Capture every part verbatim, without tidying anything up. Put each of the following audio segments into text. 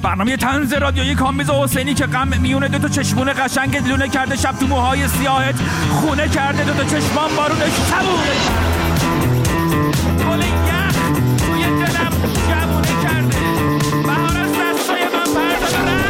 برنامه طنز رادیویی کامبیز حسینی که غم میونه دو تا چشمونه قشنگ دیونه کرده، شب تو موهای سیاهت خونه کرده، دو تا چشمان بارونش صبوره گل یخ توی دلم جوونه کرده، بهار از دستای من پرده برم.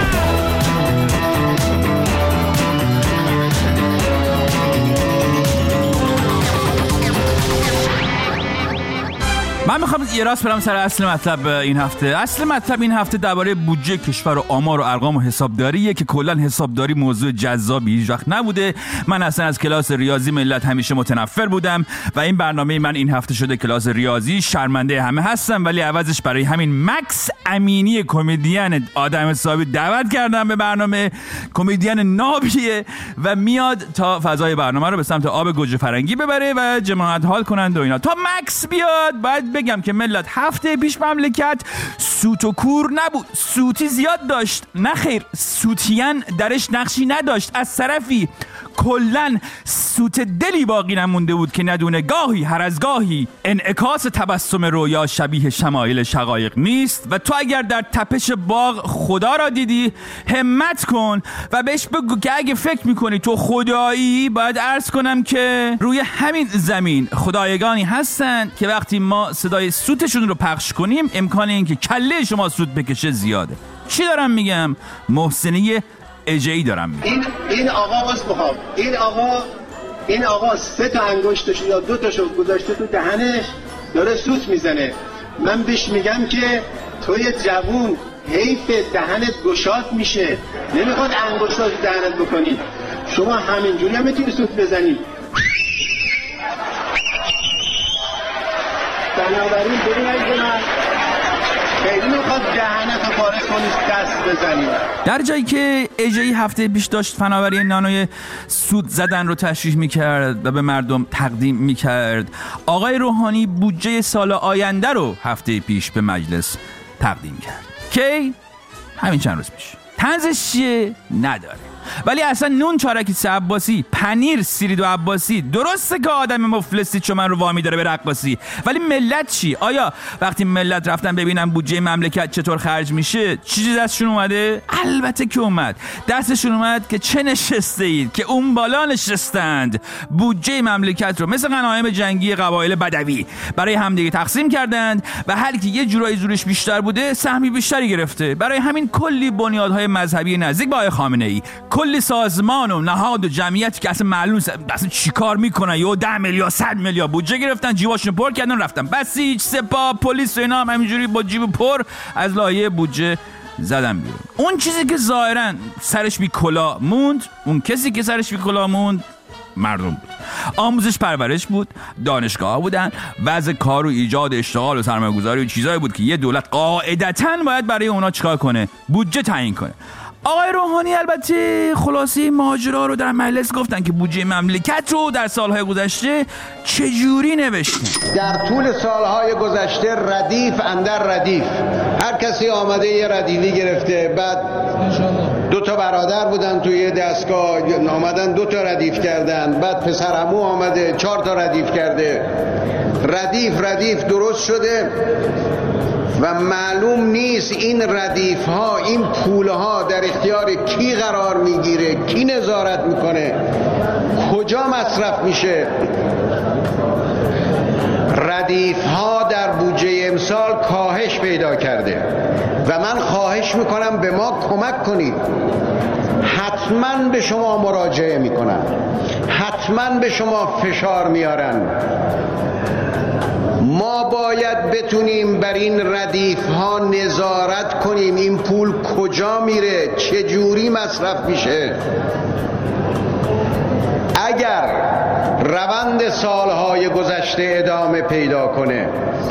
من میخوام یه راست برم سر اصل مطلب این هفته. اصل مطلب این هفته درباره بودجه کشور و آمار و ارقام و حسابداریه که کلا حسابداری موضوع جذابی هیچ وقت نبوده. من اصلا از کلاس ریاضی ملت همیشه متنفر بودم و این برنامه من این هفته شده کلاس ریاضی. شرمنده همه هستم ولی عوضش برای همین مکس امینی کمدین آدم حسابی دعوت کردم به برنامه. کمدین نابیه و میاد تا فضای برنامه رو به سمت آب گوجه فرنگی ببره و جماعت حال کنند و اینا. تا مکس بیاد باید بگم که ملت هفته پیش مملکت سوت و کور نبود، سوتی زیاد داشت. نه خیر، سوتیان درش نقشی نداشت. از طرفی کلن سوت دلی باقی نمونده بود که ندونه گاهی هر از گاهی انعکاس تبسم رویا شبیه شمایل شقایق نیست. و تو اگر در تپش باغ خدا را دیدی همت کن و بهش بگو که اگه فکر میکنی تو خدایی، باید عرض کنم که روی همین زمین خدایگانی هستن که وقتی ما صدای سوتشون رو پخش کنیم امکان این که کله شما سوت بکشه زیاده. چی دارم میگم؟ محسنی اجهی دارم میگم. این این آقا باز بخواب این آقا این آقا سه تا انگشتش یا دو تاشو گذاشته تو دهنش داره سوت میزنه. من بهش میگم که توی جوون حیف دهنت گشاد میشه، نمیخواد انگشتات تو دهنت بکنی. شما همینجوری هم میتونی سوت بزنی. بنابراین ببین از من خیلی میخواد دهنت رو پاره کنی دست بزنی. در جایی که اجهی هفته پیش داشت فناوری نانوی سود زدن رو تشریح میکرد و به مردم تقدیم میکرد، آقای روحانی بودجه سال آینده رو هفته پیش به مجلس تقدیم کرد. کی؟ همین چند روز پیش. طنزش چیه؟ نداره. ولی اصلا نون چارکی سه عباسی، پنیر سیرید و عباسی، درسته که آدم مفلسی چون من رو وامی داره به رقاصی، ولی ملت چی؟ آیا وقتی ملت رفتن ببینن بودجه مملکت چطور خرج میشه چیزی دستشون اومده؟ البته که اومد. دستشون اومد که چه نشسته اید که اون بالا نشستند. بودجه مملکت رو مثل غنایم جنگی قبایل بدوی برای همدیگه تقسیم کردند و هر کی یه جورایی زورش بیشتر بوده سهمی بیشتری گرفته. برای همین کلی بنیادهای مذهبی نزدیک به آقای خامنه‌ای، کلی سازمان و نهاد و جمعیتی که اصلا معلوم اصلا چی کار میکنن، یا ده میلیارد صد میلیارد بودجه گرفتن، جیباشون پر کردن رفتن. بسیج، سپاه، پلیس و اینا هم همینجوری با جیب پر از لایه بودجه زدن بیرون. اون چیزی که ظاهرا سرش بی کلا موند، اون کسی که سرش بی کلا موند مردم بود. آموزش پرورش بود، دانشگاه بودن، وضع کار و ایجاد اشتغال و سرمایه‌گذاری و چیزایی بود که یه دولت قاعدتاً باید برای اونا چیکار کنه؟ بودجه تعیین کنه. آقای روحانی البته خلاصه ماجرا رو در مجلس گفتن که بودجه مملکت رو در سالهای گذشته چجوری نوشتن. در طول سالهای گذشته ردیف اندر ردیف هر کسی آمده یه ردیفی گرفته، بعد دو تا برادر بودن توی دستگاه آمدن دو تا ردیف کردن، بعد پسرعمو آمده چهار تا ردیف کرده. ردیف ردیف درست شده و معلوم نیست این ردیف ها، این پول ها در اختیار کی قرار میگیره، کی نظارت میکنه، کجا مصرف میشه. ردیف ها در بودجه امسال کاهش پیدا کرده و من خواهش میکنم به ما کمک کنید. حتما به شما مراجعه میکنن، حتما به شما فشار میارن. ما باید بتونیم بر این ردیف ها نظارت کنیم، این پول کجا میره، چه جوری مصرف میشه. اگر روند سالهای گذشته ادامه پیدا کنه،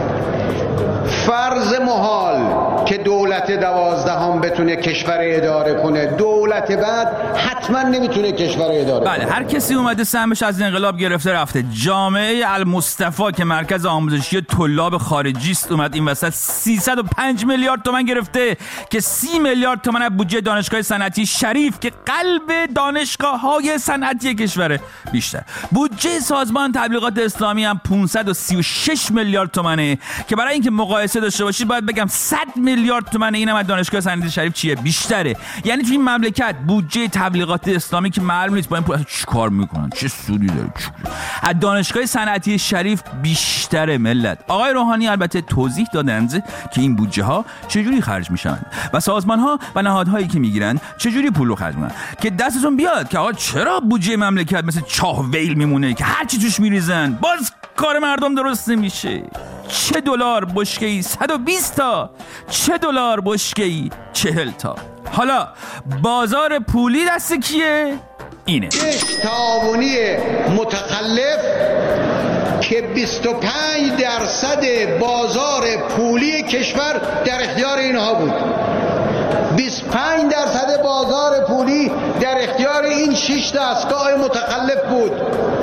فرض محال که دولت دوازدهم بتونه کشور اداره کنه، دولت بعد حتما نمیتونه کشور اداره بله، کنه. هر کسی اومده سهمش از انقلاب گرفته رفته. جامعه المصطفی که مرکز آموزشی طلاب خارجی است اومد این وسط سیصد و پنج میلیارد تومان گرفته که سی میلیارد تومان از بودجه دانشگاه صنعتی شریف که قلب دانشگاه‌های صنعتی کشوره بیشتر. بودجه سازمان تبلیغات اسلامی هم پانصد و سی و شش میلیارد تومانه که برای اینکه مقایسه داشته باشید باید بگم صد میلیارد تومن. اینم از دانشگاه صنعتی شریف چیه بیشتره. یعنی تو این مملکت بودجه تبلیغات اسلامی که معلوم نیست با این پول اصلا چیکار میکنن، چه سودی داره. از دانشگاه صنعتی شریف بیشتره ملت. آقای روحانی البته توضیح دادند که این بودجه ها چجوری خرج میشن و سازمان ها و نهادهایی که میگیرن چجوری پول رو خرج میکنن، که دستتون بیاد که آقا چرا بودجه مملکت مثل چاه ویل میمونه که هر چی توش میریزن باز کار مردم درست نمیشه. چه دلار بشکه‌ای صد و بیست تا، چه دلار بشکه‌ای چهل تا. حالا بازار پولی دست کیه؟ اینه یک تعاونی متخلف که بیست و پنج درصد بازار پولی کشور در اختیار اینها بود. بیست و پنج درصد بازار پولی در اختیار این شش دستگاه متخلف بود.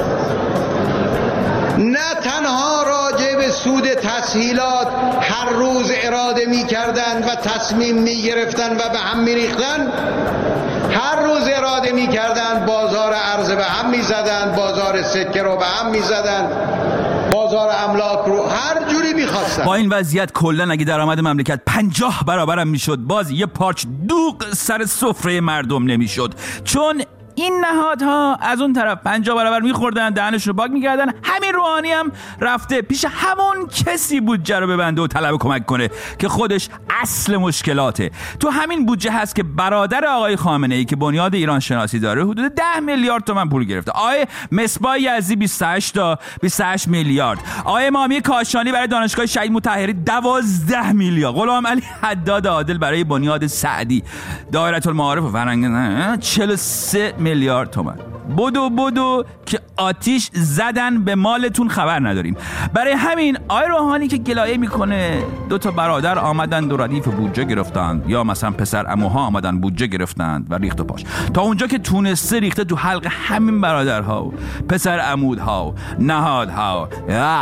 نه تنها راجع به سود تسهیلات هر روز اراده می کردن و تصمیم می گرفتن و به هم می ریختن، هر روز اراده می کردن بازار ارز به هم می زدن، بازار سکه رو به هم می زدن، بازار املاک رو هر جوری می خواستن. با این وضعیت کلن اگه درآمد مملکت پنجاه برابرم می شد باز یه پارچ دوغ سر سفره مردم نمی شد، چون این نهادها از اون طرف پنجاه برابر میخوردن، دهنشون رو باگ میکردن. همین روحانی هم رفته پیش همون کسی بودجه رو ببنده و طلب کمک کنه که خودش اصل مشکلاته. تو همین بودجه هست که برادر آقای خامنه ای که بنیاد ایران شناسی داره حدود ده میلیارد تومان پول گرفته. آقای مصباح یزدی بیست و هشت تا بیست و هشت میلیارد. آقای امامی کاشانی برای دانشگاه شهید مطهری دوازده میلیارد. غلام علی حداد عادل برای بنیاد سعدی دایره المعارف و فرهنگ چهل و سه میلیارد تومان. بدو بدو که آتیش زدن به مالتون خبر نداریم. برای همین آقای روحانی که گلایه میکنه دو تا برادر آمدن و ردیف بودجه گرفتند، یا مثلا پسر عموها آمدن بودجه گرفتند و ریخت و پاش، تا اونجا که تونسته ریخته تو حلق همین برادرها و پسر عمودها و نهادها.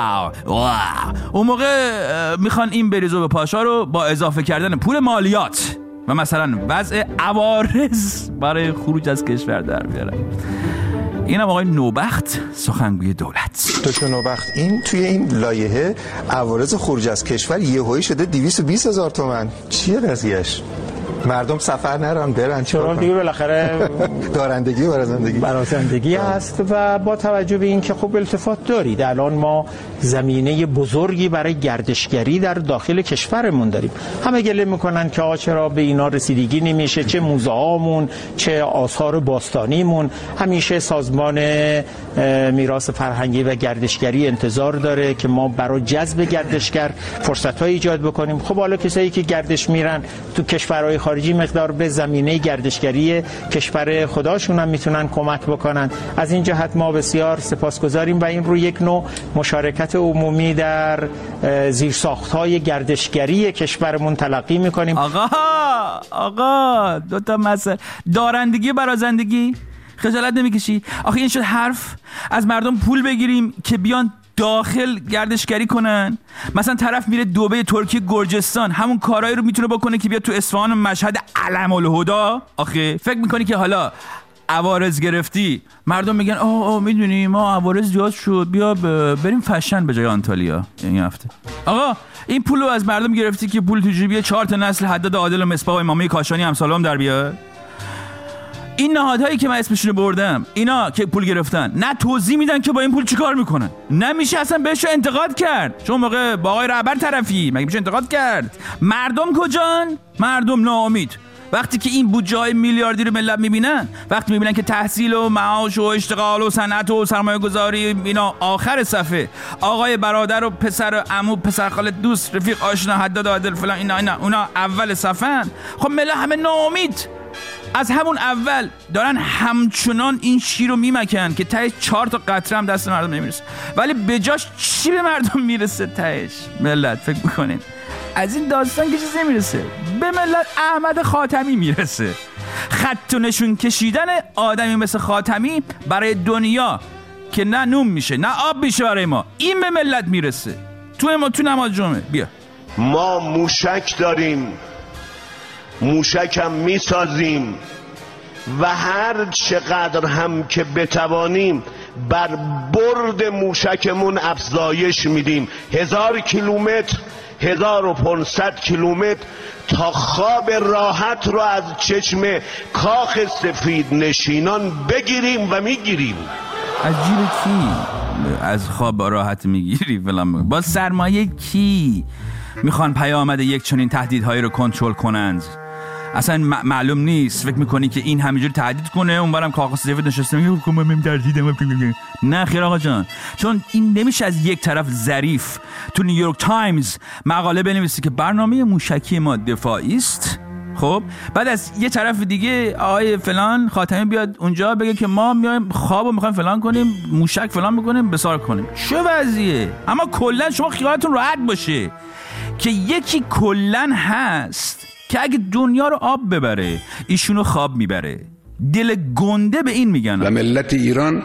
اون موقع میخوان این بریزو به پاشا رو با اضافه کردن پول مالیات و مثلا وضع عوارض برای خروج از کشور در بیارن. این هم آقای نوبخت سخنگوی دولت. دکتر نوبخت، این توی این لایحه عوارض خروج از کشور یهویی شده دویست و بیست هزار تومان. چیه قضیهش؟ مردم سفر نرن برن چرا دیگه بالاخره دارندگی و برازندگی برازندگی هست و با توجه به این که خب التفات دارید الان ما زمینه بزرگی برای گردشگری در داخل کشورمون داریم. همه گله میکنن که آ چرا به اینا رسیدگی نمیشه، چه موزه هامون چه آثار باستانیمون. همیشه سازمان میراث فرهنگی و گردشگری انتظار داره که ما برای جذب گردشگر فرصت‌های ایجاد بکنیم. خب حالا کسایی که گردش میرن تو کشورهای خارجی مقدار به زمینه گردشگری کشور خداشون هم میتونن کمک بکنن. از این جهت ما بسیار سپاسگزاریم و این رو یک نوع مشارکت عمومی در زیرساخت‌های گردشگری کشورمون تلقی میکنیم. آقا آقا دو تا مسئله دارندگی برازندگی خجالت نمیکشی؟ آخه این شد حرف از مردم پول بگیریم که بیان داخل گردشگری کنن؟ مثلا طرف میره دبی، ترکیه، گرجستان، همون کارهایی رو میتونه بکنه که بیاد تو اصفهان و مشهد علم الهدا. آخه فکر میکنی که حالا عوارض گرفتی مردم میگن آه آه میدونی ما عوارض زیاد شد بیا بریم فشن به جای آنتالیا این هفته؟ آقا این پولو از مردم گرفتی که پول تو جیبی چهار تا نسل حداد عادل و مصباح و امامی کاشانی امثالم در بیاد. این نهادهایی که من اسمشونو بردم اینا که پول گرفتن نه توضیح میدن که با این پول چیکار میکنن، نمیشه اصلا بهشو انتقاد کرد چون موقع با آقای رهبر طرفی، مگه میشه انتقاد کرد؟ مردم کجان؟ مردم ناامید وقتی که این بودجه های میلیاردی رو ملت میبینن، وقتی میبینن که تحصیل و معاش و اشتغال و صنعت و سرمایه گذاری اینا آخر صفحه، آقای برادر و پسر و عمو پسر خاله دوست رفیق آشنا حداد عادل فلان اینا اینا اونا اول صفن. خب ملت همه ناامید از همون اول دارن همچنان این شیر رو میمکن که تهش چهار تا قطره هم دست مردم نمیرسه. ولی به جاش چی به مردم میرسه تهش؟ ملت فکر میکنین از این داستان که چیزی نمیرسه؟ به ملت احمد خاتمی میرسه. خط و نشون کشیدن آدمی مثل خاتمی برای دنیا که نه نون میشه نه آب میشه برای ما، این به ملت میرسه. تو ما تو نماز جمعه بیا ما موشک داریم، موشک هم میسازیم و هر چقدر هم که بتوانیم بر برد موشکمون افزایش میدیم. هزار کیلومتر هزار و پانصد کیلومتر تا خواب راحت رو از چشم کاخ سفید نشینان بگیریم و میگیریم. از جیب کی از خواب راحت میگیری فلان؟ با سرمایه کی میخوان پیامد یک چنین تهدیدهایی رو کنترل کنند؟ اصلا معلوم نیست. فکر میکنی که این همینجوری تهدید کنه اونورم کاخ سفید نشسته میگه حکومت من تهدیدم؟ نه خیر آقا جان، چون این نمیشه از یک طرف ظریف تو نیویورک تایمز مقاله بنویسی که برنامه موشکی ما دفاعی است، خب بعد از یه طرف دیگه آقای فلان خاتمی بیاد اونجا بگه که ما میایم خوابو میخوایم فلان کنیم، موشک فلان بکنیم، بسار کنیم. چه وضعیه؟ اما کلا شما خیالتون راحت باشه که یکی کلا هست که اگه دنیا رو آب ببره ایشونو خواب میبره. دل گنده به این میگن. و ملت ایران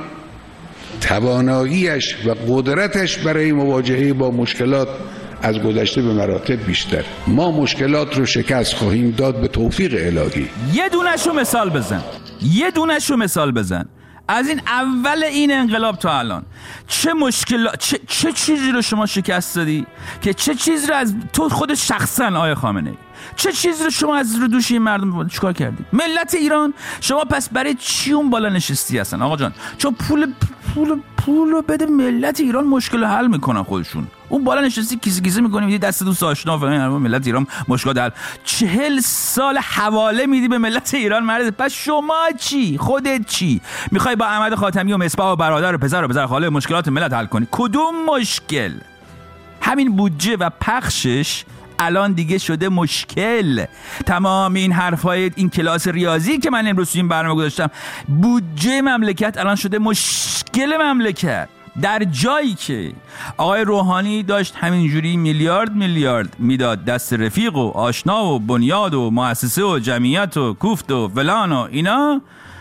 تواناییش و قدرتش برای مواجهه با مشکلات از گذشته به مراتب بیشتر. ما مشکلات رو شکست خواهیم داد به توفیق الهی. یه دونشو مثال بزن یه دونشو مثال بزن از این اول این انقلاب تا الان چه مشکلات چه, چه چیزی رو شما شکست دادی که چه چیزی رو از تو خود شخصا آقای خامنه‌ای چه چیزی رو شما از رو دوش این مردم چیکار کردی؟ ملت ایران شما پس برای چی اون بالا نشستی هستن آقا جان؟ چون پول پول پول رو بده ملت ایران مشکل حل میکنن خودشون. اون بالا نشستی کیسه کیسه میکنی میدی دست دوست آشنا فلان ملت ایران مشکل حل. چهل سال حواله میدی به ملت ایران مرد. پس شما چی؟ خودت چی؟ میخوای با احمد خاتمی و مصباح و برادر و پسر و پسر خاله مشکلات ملت حل کنی؟ کدوم مشکل؟ همین بودجه و پخشش الان دیگه شده مشکل. تمام این حرفای این کلاس ریاضی که من امروز این برنامه گذاشتم، بودجه مملکت الان شده مشکل مملکت. در جایی که آقای روحانی داشت همینجوری میلیارد میلیارد میداد دست رفیق و آشنا و بنیاد و مؤسسه و جمعیت و کوفت و فلان و اینا،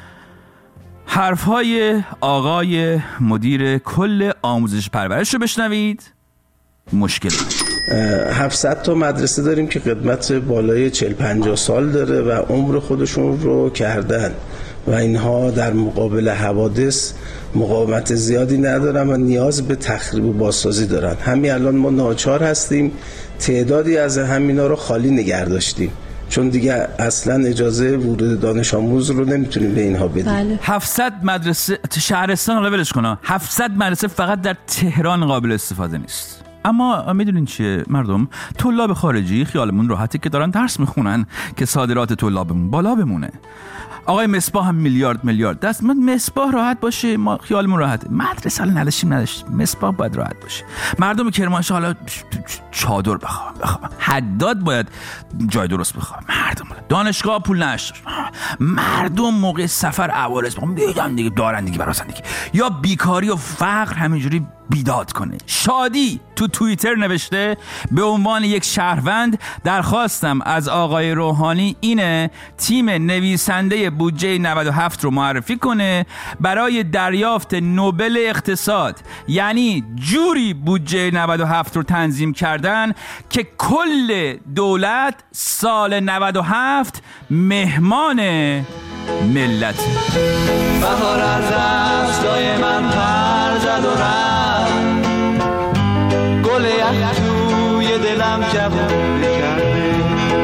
حرفهای آقای مدیر کل آموزش پرورش رو بشنوید. مشکل هفتصد تا مدرسه داریم که خدمت بالای چهل پنجاه سال داره و عمر خودشون رو کردن و اینها در مقابل حوادث مقاومت زیادی ندارن و نیاز به تخریب و بازسازی دارن. همین الان ما ناچار هستیم تعدادی از همینا رو خالی نگه داشتیم چون دیگه اصلا اجازه ورود دانش آموز رو نمیتونیم به اینها بدیم. بله. هفتصد مدرسه شهرستان حالا ولش کن، هفتصد مدرسه فقط در تهران قابل استفاده نیست. اما میدونین چیه مردم؟ طلاب خارجی خیالمون راحته که دارن درس میخونن که صادرات طلابمون بالا بمونه. آقای مصباح هم میلیارد میلیارد دست. من مصباح راحت باشه ما خیالمون راحته. مدرسه الان نداشتیم نداشتیم مصباح باید راحت باشه. مردم کرمانشاه حالا چادر بخوام بخوام حداد باید جای درست بخوام. مردم دانشگاه پول نشد. مردم موقع سفر عوارض میگن دیگه دارن دیگه براسن دیگه، یا بیکاری و فقر همینجوری بیداد کنه. شادی تو توییتر نوشته به عنوان یک شهروند درخواستم از آقای روحانی اینه تیم نویسنده بودجه نود و هفت رو معرفی کنه برای دریافت نوبل اقتصاد. یعنی جوری بودجه نود و هفت رو تنظیم کردن که کل دولت سال نود و هفت مهمان ملت. بهار از دستای من پر زد و رفت، گل یخ توی دلم جوون کرده،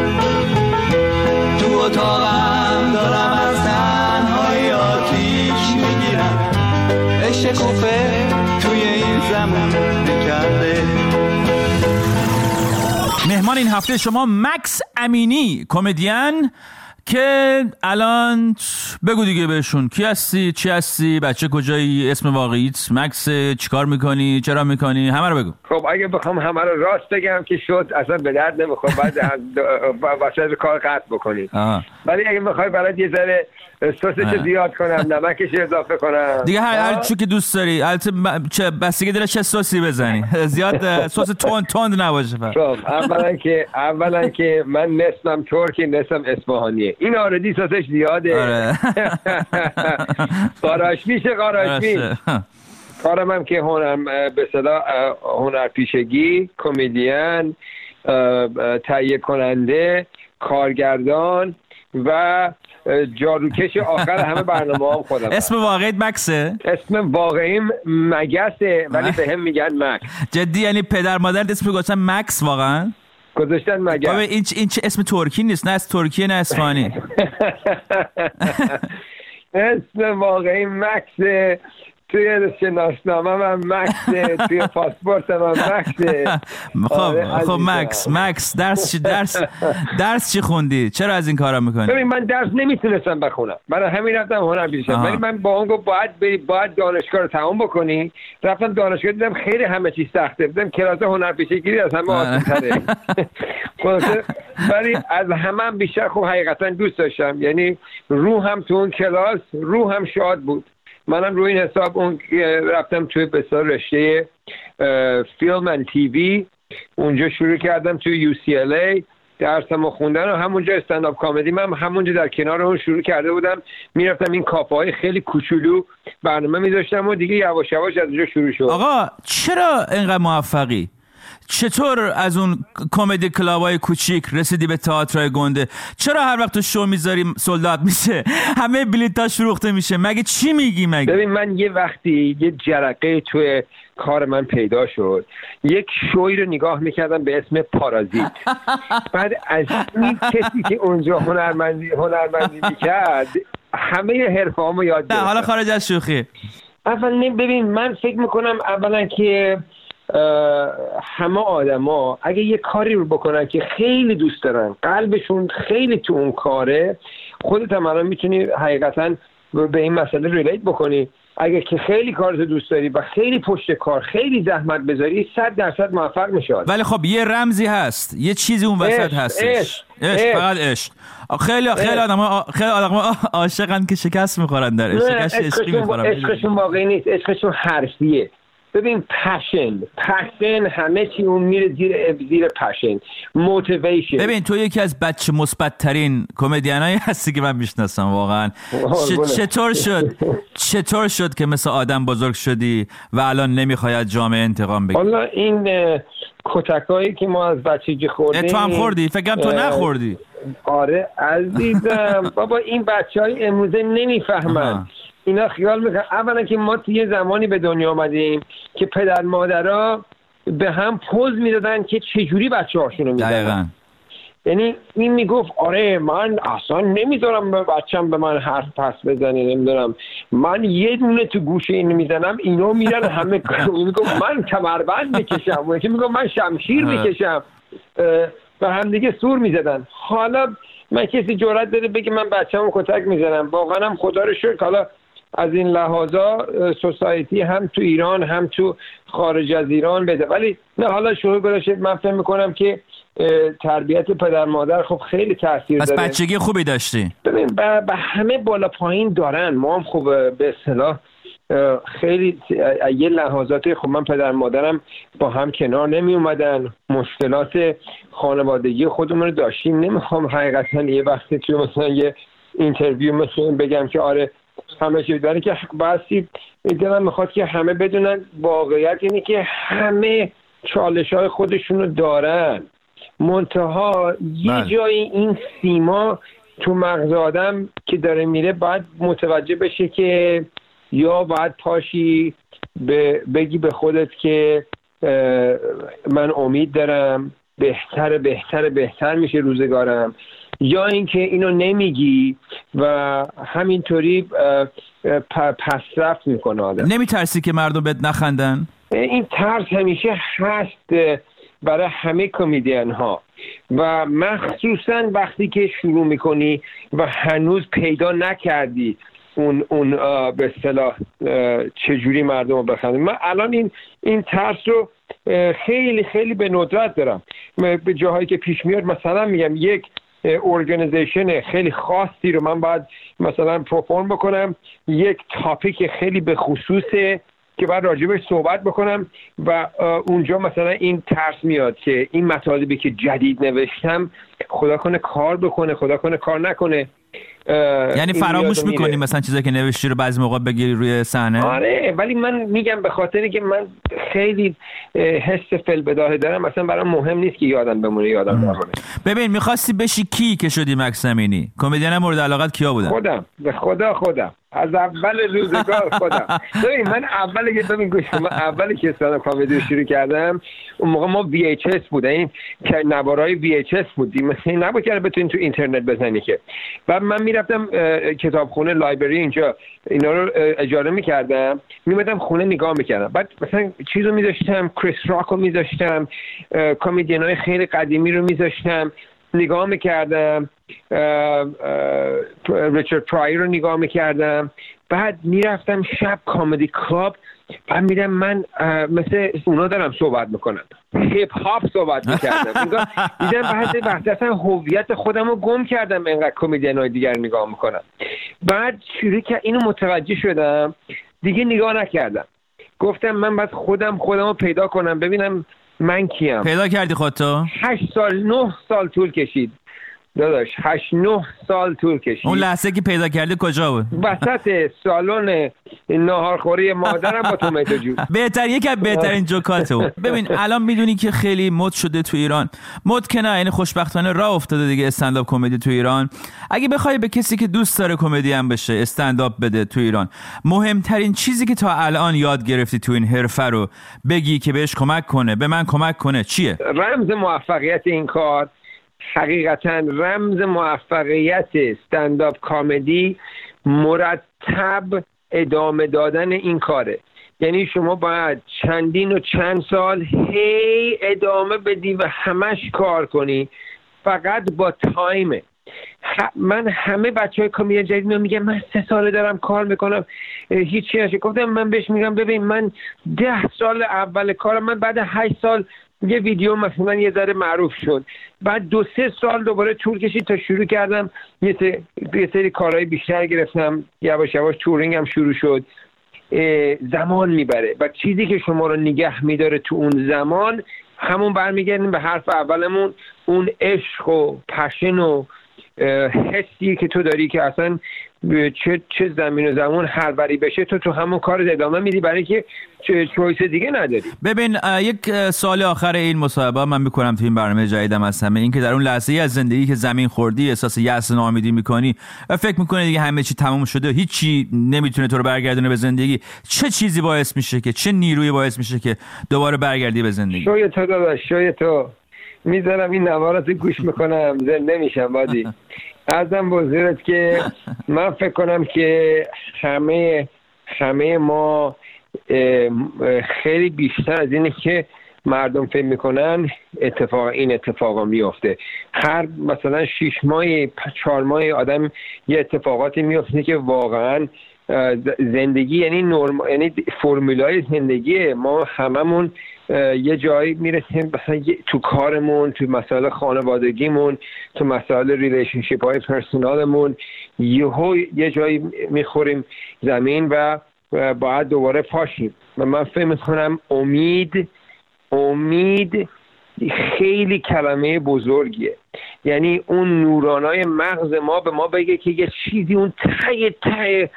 تو اتاقم دارم از تنهای آتیش میگیرم، عشق کوفه توی این زمان کرده. مهمان این هفته شما مکس امینی، کمدین که الان بگو دیگه بهشون کی هستی، چی هستی، بچه کجایی، اسم واقعیت، مکس، چیکار میکنی، چرا میکنی، همه رو بگو. خب اگه بخوام همه رو راست بگم که شد اصلا به درد نمیخواد بعد واسه کار قطع بکنی. ولی اگه میخوای برات یه ذره سسش زیاد کنم، نمکش اضافه کنم دیگه، هر هر چی که دوست داری. البته چه بستگی داره چه سسی بزنی، زیاد سس تند تند نباشه. خب اولا که اولا که من نصفم ترکی نصفم اصفهانیه، این آردی سسش زیاده. آره. قاراش میشه قاراش میشه. کارم هم که هنرم به اصطلاح هنرپیشگی، کمدین، تهیه کننده، کارگردان و جاروکش آخر همه برنامه هم خودم. اسم واقعیت مکسه؟ اسم واقعیم مگسه ولی به هم میگن مکس. جدی؟ یعنی پدر مادرت اسم گذاشتن مکس واقعا؟ گذاشتن مگس. این این چه اسم ترکی نیست، نه از ترکیه نه اسپانی. اسم واقعی مکسه، توی شناسنامه من مکسه، توی پاسپورت من مکسه. خب خب مکس مکس درس چی درس درس چی خوندی؟ چرا از این کارا میکنی؟ ببین من درس نمیتونستم بخونم، برای همین رفتم هنرپیشه. ولی من با اون گفت باید بری باید دانشگاه رو تمام بکنی. رفتم دانشگاه دیدم خیلی همه چیز سخته. دیدم کلاس هنرپیشه گیری از همه آسان‌تره. ولی از همه هم بیشتر خوب حقیقتا دوست داشتم. یعنی روحم تو اون کلاس روحم شاد بود. منم روی این حساب اون رفتم توی بسیار رشته فیلم و تیوی، اونجا شروع کردم توی یو سی ال ای درسمو خوندن و همونجا استندآپ کمدی من همونجا در کنار اون شروع کرده بودم. میرفتم این کافه‌های خیلی کوچولو برنامه میذاشتم و دیگه یواش یواش از اونجا شروع شد. آقا چرا اینقدر موفقی؟ چطور از اون کمدی کلابای کوچیک رسیدی به تئاترای گنده؟ چرا هر وقت تو شو میذاری سولدات میشه؟ همه بلیط‌ها فروخته میشه. مگه چی میگی مگه؟ ببین من یه وقتی یه جرقه توی کار من پیدا شد، یک شوی رو نگاه میکردم به اسم پارازیت. بعد از این کسی که اونجا هنرمندی هنرمندی میکرد همه حرفه‌هامو یاد گرفتم. نه حالا خارج از شوخی، اولا ببین من فکر میکنم اولا که همه آدما اگه یه کاری رو بکنن که خیلی دوست دارن، قلبشون خیلی تو اون کاره، خودت هم الان میتونی حقیقتا به این مسئله ریلیت بکنی. اگه که خیلی کارتو دوست داری و خیلی پشت کار خیلی زحمت بذاری صد درصد موفق میشی. ولی خب یه رمزی هست، یه چیزی اون وسط هستش. عشق عشق فقط عشق. خیلی خیلی آدم‌ها خیلی آدم‌ها عاشقن که شکست می‌خورن در عشق. عشقی می‌خورن. عشقشون واقعی نیست، عشقشون حرفیه. ببین پشن پشن همه چی اون میره زیر زیر پشن موتیویشن. ببین تو یکی از بچه مثبت ترین کمدینایی هستی که من میشناسم واقعا. چطور شد چطور شد که مثل آدم بزرگ شدی و الان نمیخوای از جامعه انتقام بگیری؟ والا این کتکایی که ما از بچگی خوردیم. تو هم خوردی؟ فکر کنم تو نخوردی. آره عزیزم. بابا این بچهای امروزه نمیفهمن. اینا خیال میکنن اولا که ما توی زمانی به دنیا آمدیم که پدر مادرها به هم پوز میدادن که چجوری بچه هاشونو میدن. دقیقاً. یعنی این میگفت آره من اصلا نمیذارم به بچم به من حرف پس بزنه، نمیدونم من یه دونه تو گوشه اینو میزنم اینو میرن همه. میگفت من کمربند میکشم و یکی میگفت من شمشیر میکشم و هم دیگه سور میزدن. حالا من کسی جرأت داره بگه من بچه‌مو کتک میزنم؟ واقعا هم خدا رو شکر حالا از این لحاظا سوسایتی هم تو ایران هم تو خارج از ایران بده. ولی نه حالا شروع گذاشته من فکر میکنم که تربیت پدر مادر خب خیلی تاثیر داره. از بچگی خوبی داشتی؟ ببین به همه بالا پایین دارن، ما هم خب به اصطلاح خیلی یه لحاظاتی خب من پدر مادرم با هم کنار نمی اومدن، مشکلات خانوادگی خودمون رو داشتیم. نمیخوام حقیقتا یه وقتی توی مثلا یه اینترویو مثلا بگم که آره همه چیز داره، که بسی دلم میخواد که همه بدونن واقعیت اینه که همه چالش های خودشون رو دارن. منتها یه جایی این سیما تو مغز آدم که داره میره باید متوجه بشه که یا باید پاشی بگی به خودت که من امید دارم، بهتر بهتر بهتر میشه روزگارم، یا اینکه اینو نمیگی و همینطوری پسرفت میکنه آدم. نمیترسی که مردم بهت نخندن؟ این ترس همیشه هست برای همه کمدین ها و مخصوصا وقتی که شروع میکنی و هنوز پیدا نکردی اون اون به اصطلاح چجوری مردم رو بخندن. من الان این این ترس رو خیلی خیلی به ندرت دارم. به جاهایی که پیش میاد مثلا میگم یک ارگانیزیشن خیلی خاصی رو من باید مثلا پرفورم بکنم، یک تاپیک خیلی به خصوصه که باید راجبش صحبت بکنم و اونجا مثلا این ترس میاد که این مطالبی که جدید نوشتم خدا کنه کار بکنه، خدا کنه کار نکنه. یعنی فراموش میکنی مثلا چیزایی که نوشتی رو بعضی موقع بگیری روی صحنه؟ آره ولی من میگم به خاطری که من خیلی حس فی‌البداهه دارم، مثلا برام مهم نیست که یادم بمونه یادم نمونه. ببین می‌خواستی بشی کی که شدی مکس امینی؟ کمدین مورد علاقت کیا بودن؟ خودم، به خدا خودم از اول روزگار خودم. ببین من اولی که ببین گوش من اولی که استندآپ کمدی رو شروع کردم اون موقع ما وی اچ اس بود، این که نوارای وی اچ اس بود، مثلا نبود که بتونین تو اینترنت بزنی که. و من میرفتم کتابخونه لایبرری اینجا اینا رو اجاره میکردم، میمدم خونه نگاه میکردم، بعد مثلا چیزو میذاشتم، کریس راک رو میذاشتم، کمدینای خیلی قدیمی رو میذاشتم نگاه میکردم، ریچارد پرایر رو نگاه میکردم، بعد میرفتم شب کامدی کلاب، بعد میدم من مثل اونا دارم صحبت میکنم، هیپ هاپ صحبت میکردم، دیدم بعد وقت اصلا هویت خودم رو گم کردم اینقدر کمدینای دیگر نگاه میکنم. بعد شروع که اینو متوجه شدم دیگه نگاه نکردم، گفتم من باید خودم خودم رو پیدا کنم ببینم من کیم. پیدا کردی خودتو؟ هشت سال نه سال طول کشید داداش، هشت نه سال طول کشید. اون لحظه که پیدا کردی کجا بود؟ وسط سالن ناهارخوری مادرم با تومتو جوس. بهتر یکی از بهترین جوکاتو. ببین الان میدونی که خیلی مد شده تو ایران، مد که نه، یعنی خوشبختانه راه افتاده دیگه استندآپ کمدی تو ایران. اگه بخوای به کسی که دوست داره کمدین بشه استندآپ بده تو ایران، مهمترین چیزی که تا الان یاد گرفتی تو این حرفه رو بگی که بهش کمک کنه، به من کمک کنه چیه؟ رمز موفقیت این کار، حقیقتا رمز موفقیت استندآپ کمدی مرتب ادامه دادن این کاره. یعنی شما باید چندین و چند سال هی ادامه بدی و همش کار کنی، فقط با تایمه. من همه بچه های کمدین جدید میگم من سه ساله دارم کار میکنم هیچی نشه. گفتم من بهش میگم ببین من ده سال اول کارم، من بعد هشت سال یه ویدیو مثلا یه ذره معروف شد، بعد دو سه سال دوباره طول کشید تا شروع کردم یه سری, یه سری کارهای بیشتر گرفتم، یواش یواش تورینگ هم شروع شد. زمان میبره و چیزی که شما رو نگه میداره تو اون زمان همون برمیگردیم به حرف اولمون، اون عشق و پشن و حسی که تو داری که اصلا چه چه زمین و زمان هر بری بشه تو تو همون کار ادامه میدی برای که چویس دیگه نداری. ببین یک سوال آخر این مصاحبه من میکنم تو این برنامه جدیدم از همه این که در اون لحظه ای از زندگی که زمین خوردی احساس یأس و ناامیدی میکنی و فکر میکنی دیگه همه چی تموم شده، هیچی نمیتونه تو رو برگردونه به زندگی، چه چیزی باعث میشه که چه نیرویی باعث میشه که دوباره برگردی به زندگی؟ شوی تو داداش، شوی تو میذارم این نوارات گوش میکنم زنده میشم بادی. ازم بزرگت که من فکر کنم که همه همه ما خیلی بیشتر از اینه که مردم فکر میکنن اتفاق این اتفاقا میفته. هر مثلا شش ماه چهار ماه آدم یه اتفاقاتی میفته که واقعا زندگی یعنی نرم، یعنی فرمولای زندگی ما هممون یه جایی میرسیم مثلا تو کارمون، تو مسائل خانوادگیمون، تو مسائل ریلیشنشیپ های پرسونالمون یهو یه جایی میخوریم زمین و باید دوباره پاشیم. و من فکر میکنم امید امید خیلی کلمه بزرگیه. یعنی اون نورانای مغز ما به ما بگه که یه چیزی اون ته ته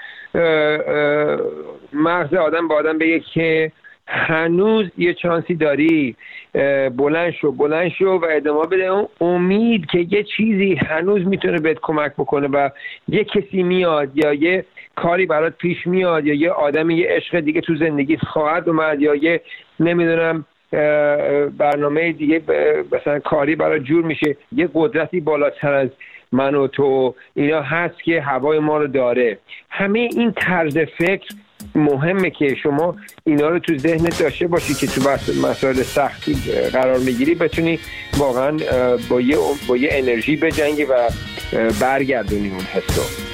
مغز آدم با آدم بگه که هنوز یه چانسی داری، بلند شو بلند شو و ادامه بده. اون امید که یه چیزی هنوز میتونه بهت کمک بکنه و یه کسی میاد یا یه کاری برات پیش میاد یا یه آدمی یه عشق دیگه تو زندگی خواهد اومد یا یه نمیدونم برنامه دیگه مثلا کاری برات جور میشه، یه قدرتی بالاتر از من و تو اینا هست که هوای ما رو داره. همه این طرز فکر مهمه که شما اینا رو تو ذهنت داشته باشی که تو مسائل سختی قرار میگیری بتونی واقعا با یه با یه انرژی بجنگی و برگردونی اون حسو.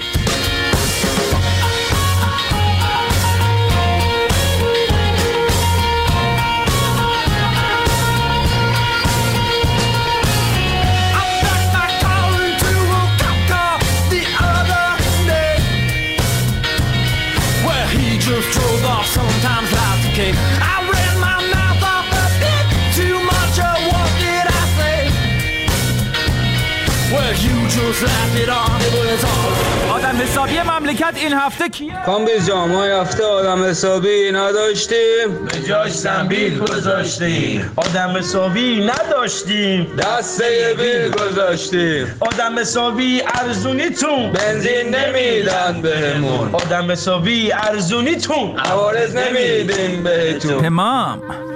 Just drove off, sometimes life's a cake. I ran my mouth off a bit too much, or what did I say? Well, you just laughed it off, it was all حسابی مملکت این هفته کیه؟ کامبیز جان ما هفته آدم حسابی نداشتیم، به جاش زنبیل گذاشتیم. آدم حسابی نداشتیم، دسته بیل گذاشتیم. آدم حسابی ارزونیتون بنزین نمیدن بهمون. آدم حسابی ارزونیتون عوارض نمیدیم بهتون. تمام.